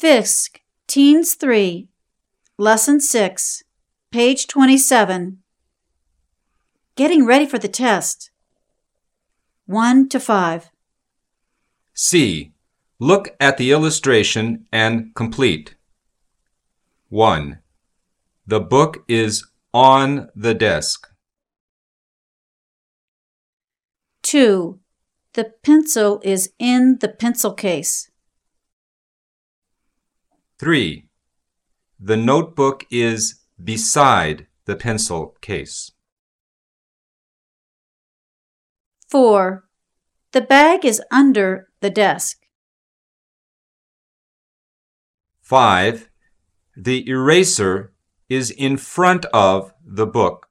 Fisk, Teens 3, Lesson 6, page 27. Getting ready for the test. 1 to 5. C. Look at the illustration and complete. 1. The book is on the desk. 2. The pencil is in the pencil case. 3. The notebook is beside the pencil case. 4. The bag is under the desk. 5. The eraser is in front of the book.